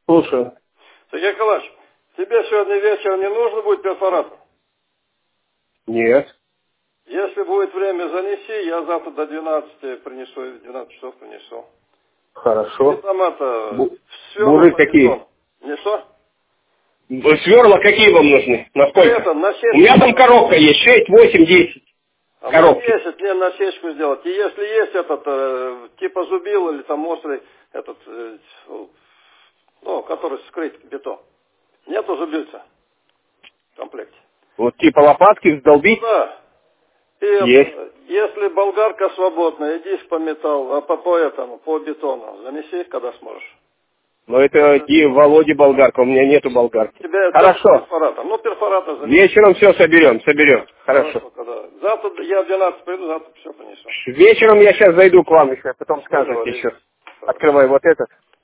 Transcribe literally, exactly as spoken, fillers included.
Слушаю. Сергей Николаевич, тебе сегодня вечером не нужно будет перфоратор? Нет. Если будет время, занеси, я завтра до двенадцати принесу, в двенадцать часов принесу. Хорошо. И там это, Бу- сверла Буры под какие? бетон. Не что? Сверла какие вам нужны? Насколько? Это, на сетку. У меня там коробка есть, шесть, восемь, десять. А Коробки. мне десять, мне на сечку сделать. И если есть этот, э, типа зубил или там острый, этот, э, ну, который скрыть бетон. Нету зубильца в комплекте. Вот типа лопатки вдолбить? Да. И Есть. это, если болгарка свободная, иди по металлу, а по, по этому, по бетону, занеси, когда сможешь. Но это и Володе болгарка, у меня нету болгарки. Тебя Хорошо. перфоратор. Ну, перфоратор занеси. Вечером все соберем, соберем. Хорошо. Хорошо, когда. Завтра я в двенадцать приду, завтра все принесу. Вечером я сейчас зайду к вам еще, потом скажете Договорились. еще. Открывай вот этот.